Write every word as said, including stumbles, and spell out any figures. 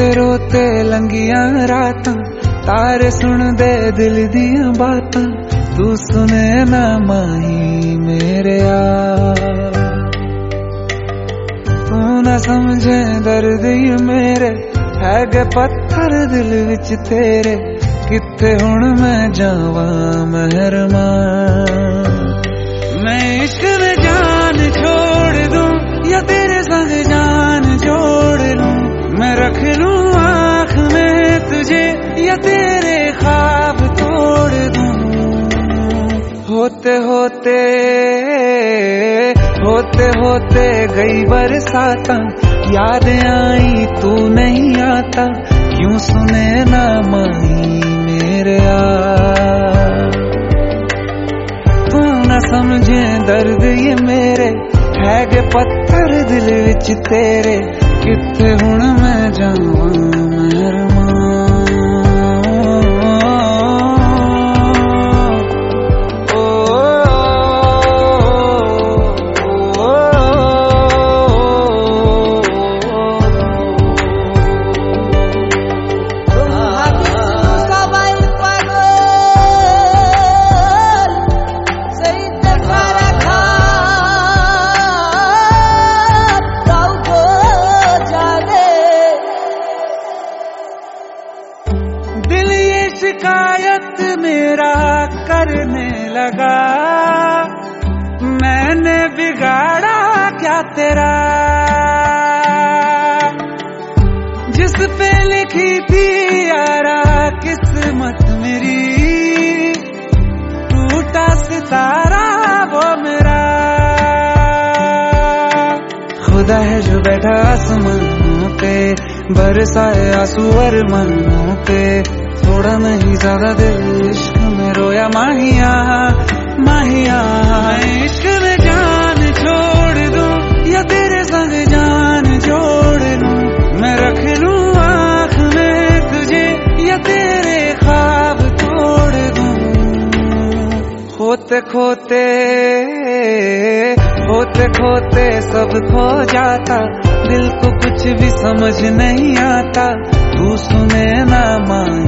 रोते रोते लंगियां रातां, तारे सुन दे दिल दियां बातां, तू सुने ना माही मेरे यार। तू ना समझे दर्द ये मेरे, है गे पत्थर दिल विच तेरे, किथे हुण मैं जावा मेहरमा। मैं इश्क में जान छोड़ दूं या तेरे संग जान जोड़ लूं, मैं रख लूं आँख में तुझे या तेरे ख्वाब तोड़ दूं। होते होते होते होते गई बरसाता, याद आई तू नहीं आता, क्यों सुने ना माही मेरे यार। तू ना समझे दर्द ये मेरे, है गे पत्थर दिल विच तेरे, किथे हुण मैं जावां मेहरमा। शिकायत मेरा करने लगा, मैंने बिगाड़ा क्या तेरा। जिस पे लिखी थी यारा किस्मत मेरी, टूटा सितारा वो मेरा। खुदा है जो बैठा आसमानों पे, बरसाए आंसू अरमानों पे, थोड़ा नहीं ज्यादा दिल इश्क में रोया माहिया माहिया। मैं इश्क में जान छोड़ दूं या तेरे संग जान जोड़ लूं, मैं रख लूं आँख में तुझे या तेरे ख्वाब तोड़ दूं। खोते खोते खोते खोते सब खो जाता, दिल को कुछ भी समझ नहीं आता, तू सुने ना माँ